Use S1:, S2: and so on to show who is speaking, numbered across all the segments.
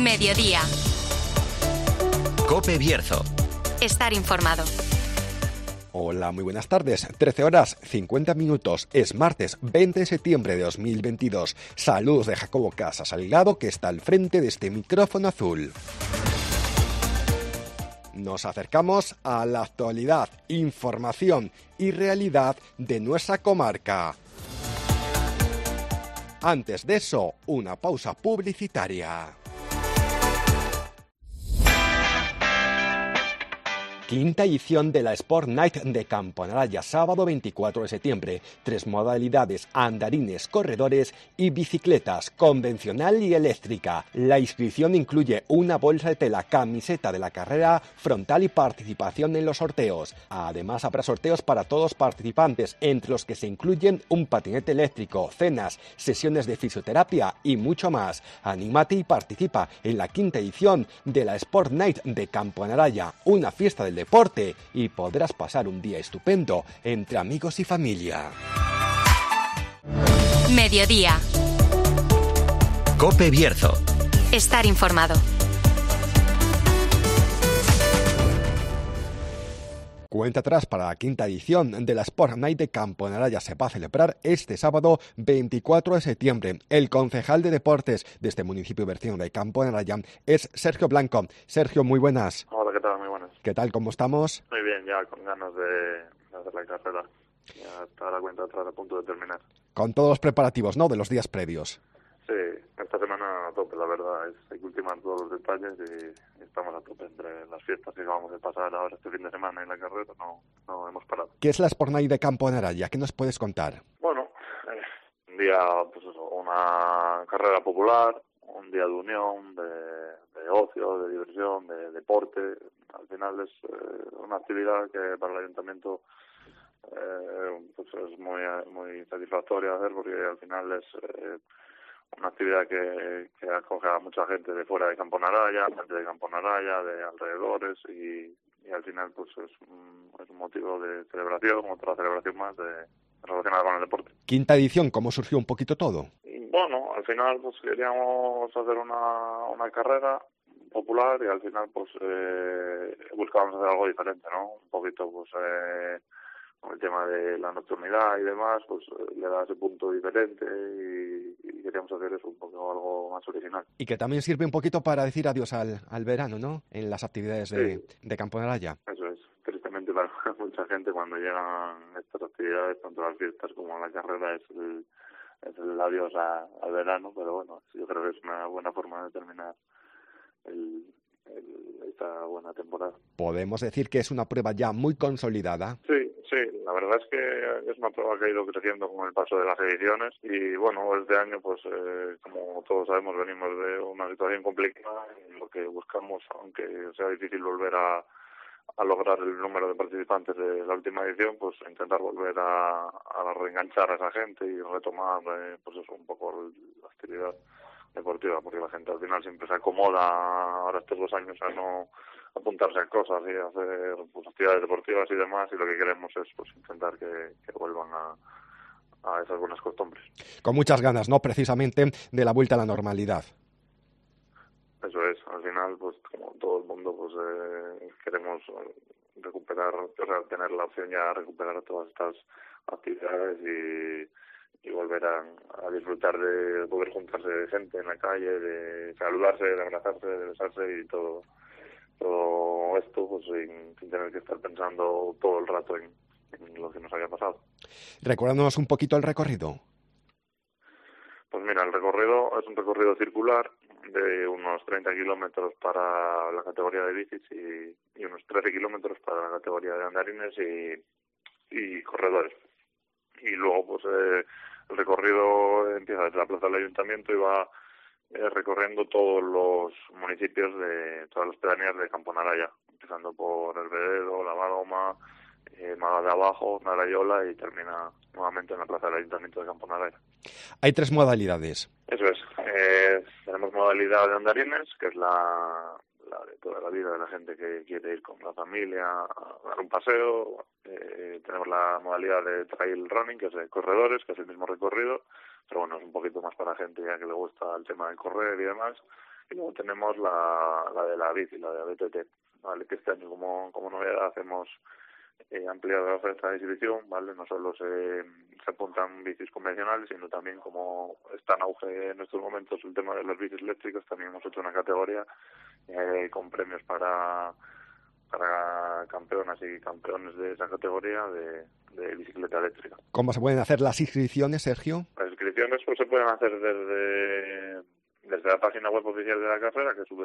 S1: Mediodía.
S2: COPE Bierzo.
S1: Estar informado.
S3: Hola, muy buenas tardes. 13 horas 50 minutos. Es martes 20 de septiembre de 2022. Saludos de Jacobo Casas Salgado, que está al frente de este micrófono azul. Nos acercamos a la actualidad, información y realidad de nuestra comarca. Antes de eso, una pausa publicitaria. Quinta edición de la Sport Night de Camponaraya, sábado 24 de septiembre. 3 modalidades: andarines, corredores y bicicletas, convencional y eléctrica. La inscripción incluye una bolsa de tela, camiseta de la carrera, frontal y participación en los sorteos. Además, habrá sorteos para todos los participantes, entre los que se incluyen un patinete eléctrico, cenas, sesiones de fisioterapia y mucho más. Anímate y participa en la quinta edición de la Sport Night de Camponaraya, una fiesta del deporte, y podrás pasar un día estupendo entre amigos y familia.
S1: Mediodía.
S2: COPE Bierzo.
S1: Estar informado.
S3: Cuenta atrás para la quinta edición de la Sport Night de Camponaraya. Se va a celebrar este sábado 24 de septiembre. El concejal de deportes de este municipio vecino de Camponaraya es Sergio Blanco. Sergio, muy buenas.
S4: Hola, ¿qué tal? Muy buenas.
S3: ¿Qué tal? ¿Cómo estamos?
S4: Muy bien, ya con ganas de hacer la carrera. Ya está la cuenta atrás, a punto de terminar.
S3: Con todos los preparativos, ¿no?, de los días previos.
S4: Sí, esta semana a tope, la verdad. Hay que ultimar todos los detalles y estamos a tope entre las fiestas que vamos a pasar ahora este fin de semana y la carrera. No hemos parado.
S3: ¿Qué es la Sport Night de Camponaraya? ¿Qué nos puedes contar?
S4: Bueno, un día, pues eso, una carrera popular, un día de unión, de ocio, de diversión, de deporte. Al final es una actividad que para el ayuntamiento pues es muy satisfactoria hacer, porque al final es una actividad que acoge a mucha gente de fuera de Camponaraya, gente de Camponaraya, de alrededores, y al final pues es un motivo de celebración, otra celebración más relacionada con el deporte.
S3: Quinta edición, ¿cómo surgió un poquito todo?
S4: Y bueno, al final pues queríamos hacer una carrera popular y al final pues buscábamos hacer algo diferente, ¿no? Un poquito pues con el tema de la nocturnidad y demás, pues le da ese punto diferente y queríamos hacer eso, un poco algo más original.
S3: Y que también sirve un poquito para decir adiós al verano, ¿no?, en las actividades de Camponaraya.
S4: Eso es. Tristemente para mucha gente cuando llegan estas actividades, tanto las fiestas como la carrera, es el adiós al verano, pero bueno, yo creo que es una buena forma de terminar esta buena temporada.
S3: ¿Podemos decir que es una prueba ya muy consolidada?
S4: Sí, la verdad es que es una prueba que ha ido creciendo con el paso de las ediciones y bueno, este año pues como todos sabemos venimos de una situación complicada y lo que buscamos, aunque sea difícil volver a lograr el número de participantes de la última edición, pues intentar volver a reenganchar a esa gente y retomar pues eso, un poco la actividad deportiva, porque la gente al final siempre se acomoda ahora estos 2 años a no apuntarse a cosas y a hacer pues actividades deportivas y demás, y lo que queremos es pues intentar que vuelvan a esas buenas costumbres.
S3: Con muchas ganas, ¿no?, precisamente de la vuelta a la normalidad.
S4: Eso es, al final pues como todo el mundo pues queremos recuperar, o sea, tener la opción ya de recuperar todas estas actividades y volver a disfrutar de poder juntarse de gente en la calle, de saludarse, de abrazarse, de besarse y todo esto pues sin tener que estar pensando todo el rato en lo que nos haya pasado.
S3: Recuérdanos un poquito el recorrido.
S4: Pues mira, el recorrido es un recorrido circular de unos 30 kilómetros para la categoría de bicis y unos 13 kilómetros para la categoría de andarines y corredores. Y luego pues el recorrido empieza desde la plaza del ayuntamiento y va recorriendo todos los municipios de todas las pedanías de Camponaraya, empezando por El Vededo, La Valoma, Maga de Abajo, Narayola y termina nuevamente en la plaza del ayuntamiento de Camponaraya.
S3: Hay 3 modalidades.
S4: Eso es. Tenemos modalidad de andarines, que es la de toda la vida de la gente que quiere ir con la familia a dar un paseo. Tenemos la modalidad de trail running, que es de corredores, que es el mismo recorrido, pero bueno, es un poquito más para gente ya que le gusta el tema de correr y demás. Y luego tenemos la de la bici, la de BTT, ¿vale? Que este año como novedad hemos ampliado la oferta de exhibición, ¿vale? No solo se apuntan bicis convencionales, sino también, como está en auge en estos momentos el tema de las bicis eléctricas, también hemos hecho una categoría con premios para campeonas y campeones de esa categoría de bicicleta eléctrica.
S3: ¿Cómo se pueden hacer las inscripciones, Sergio?
S4: Las inscripciones pues se pueden hacer desde la página web oficial de la carrera, que es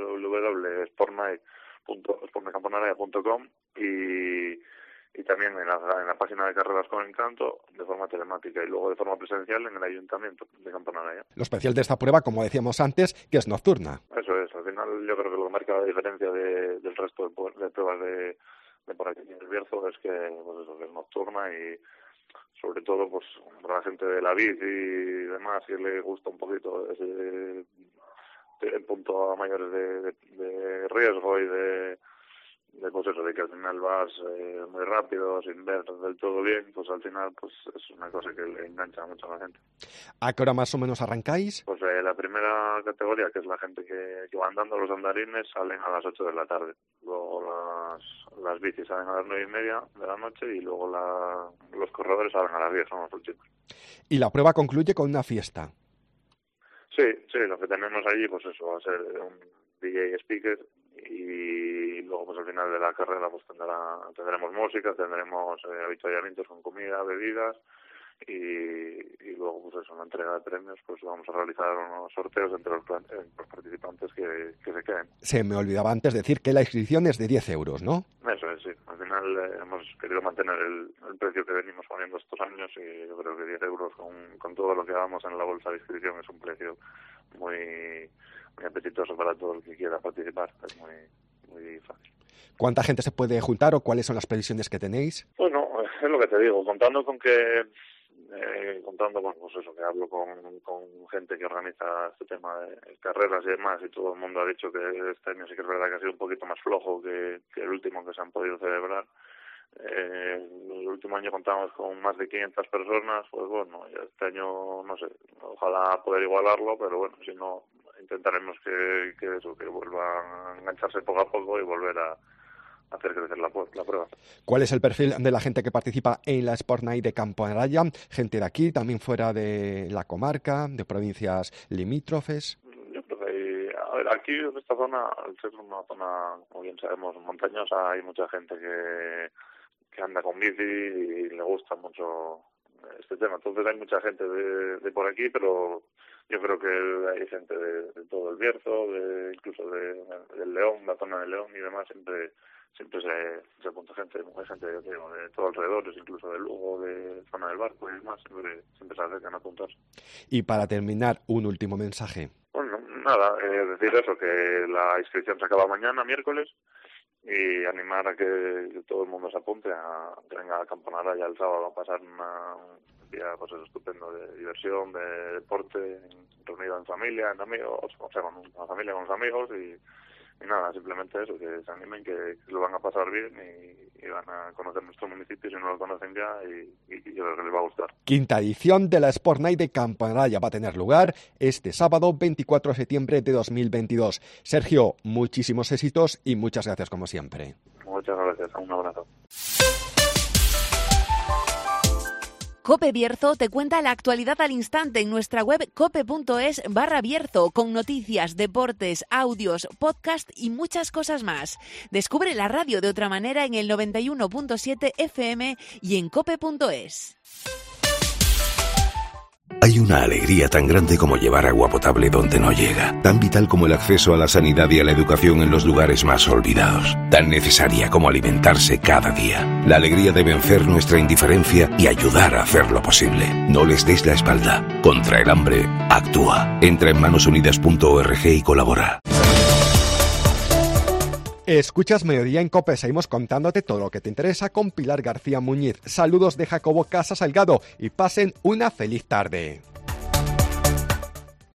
S4: www.sportnight.com, y también en la página de Carreras con Encanto de forma telemática, y luego de forma presencial en el Ayuntamiento de Camponaraya.
S3: Lo especial de esta prueba, como decíamos antes, que es nocturna.
S4: Eso es, al final yo creo que lo que marca la diferencia del resto de pruebas de por aquí en el Bierzo es que, pues eso, que es nocturna, y sobre todo pues para la gente de la bici y demás, que le gusta un poquito ese punto a mayores de riesgo y pues eso, de que al final vas muy rápido sin ver del todo bien, pues al final pues es una cosa que le engancha mucho a la gente.
S3: ¿A qué hora más o menos arrancáis?
S4: Pues la primera categoría, que es la gente que va andando, los andarines, salen a las 8 de la tarde. Luego las bicis salen a las 9:30 de la noche, y luego los corredores salen a las 10, son los últimos.
S3: Y la prueba concluye con una fiesta.
S4: Sí, lo que tenemos allí pues eso va a ser un DJ speaker, y luego pues al final de la carrera pues tendremos música, tendremos avituallamientos con comida, bebidas, y luego pues eso, una entrega de premios, pues vamos a realizar unos sorteos entre los participantes que se queden.
S3: Se me olvidaba antes decir que la inscripción es de 10 euros, ¿no?
S4: Eso es, sí. Al final hemos querido mantener el precio que venimos poniendo estos años, y yo creo que 10 euros con todo lo que damos en la bolsa de inscripción es un precio muy apetitoso para todo el que quiera participar. Es muy fácil.
S3: ¿Cuánta gente se puede juntar o cuáles son las previsiones que tenéis?
S4: Bueno, es lo que te digo, contando pues eso, que hablo con gente que organiza este tema de carreras y demás, y todo el mundo ha dicho que este año sí que es verdad que ha sido un poquito más flojo que el último que se han podido celebrar. El último año contamos con más de 500 personas, pues bueno, este año no sé, ojalá poder igualarlo, pero bueno, si no, intentaremos que vuelva a engancharse poco a poco y volver a hacer crecer la prueba.
S3: ¿Cuál es el perfil de la gente que participa en la Sport Night de Camponaraya? ¿Gente de aquí, también fuera de la comarca, de provincias limítrofes?
S4: Yo creo que aquí en esta zona, al ser una zona, como bien sabemos, montañosa, hay mucha gente que anda con bici y le gusta mucho este tema. Entonces hay mucha gente de por aquí, pero yo creo que hay gente de todo el Bierzo, incluso del León, la zona del León y demás, siempre se apunta gente, hay gente de todo alrededor, incluso de Lugo, de zona del Barco y demás, siempre se acercan a apuntarse.
S3: Y para terminar, un último mensaje.
S4: Bueno, nada, decir eso, que la inscripción se acaba mañana, miércoles, y animar a que todo el mundo se apunte, que venga a Camponaraya el sábado a pasar un día pues estupendo de diversión, de deporte, reunido en familia, en amigos, o sea, con la familia, con los amigos, y nada, simplemente eso, que se animen, que lo van a pasar bien y van a conocer nuestro municipio si no lo conocen ya, y yo creo que les va a gustar.
S3: Quinta edición de la Sport Night de Camponaraya va a tener lugar este sábado 24 de septiembre de 2022. Sergio, muchísimos éxitos y muchas gracias como siempre.
S4: Muchas gracias, un abrazo.
S2: COPE Bierzo te cuenta la actualidad al instante en nuestra web cope.es/Bierzo, con noticias, deportes, audios, podcast y muchas cosas más. Descubre la radio de otra manera en el 91.7 FM y en cope.es.
S5: Hay una alegría tan grande como llevar agua potable donde no llega, tan vital como el acceso a la sanidad y a la educación en los lugares más olvidados, tan necesaria como alimentarse cada día. La alegría de vencer nuestra indiferencia y ayudar a hacerlo posible. No les des la espalda. Contra el hambre, actúa. Entra en manosunidas.org y colabora.
S3: Escuchas Mediodía en COPE, seguimos contándote todo lo que te interesa con Pilar García Muñiz. Saludos de Jacobo Casa Salgado y pasen una feliz tarde.